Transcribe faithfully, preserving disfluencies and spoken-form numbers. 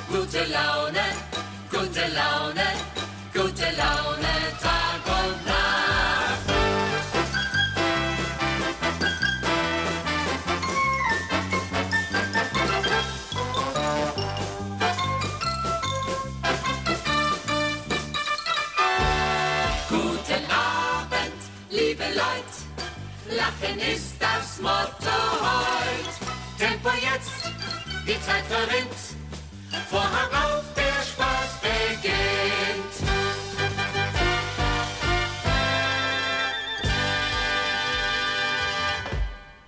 Gute Laune, gute Laune, gute Laune, Tag und Nacht. Guten Abend, liebe Leute, Lachen ist das Motto heut. Tempo jetzt, die Zeit verrinnt.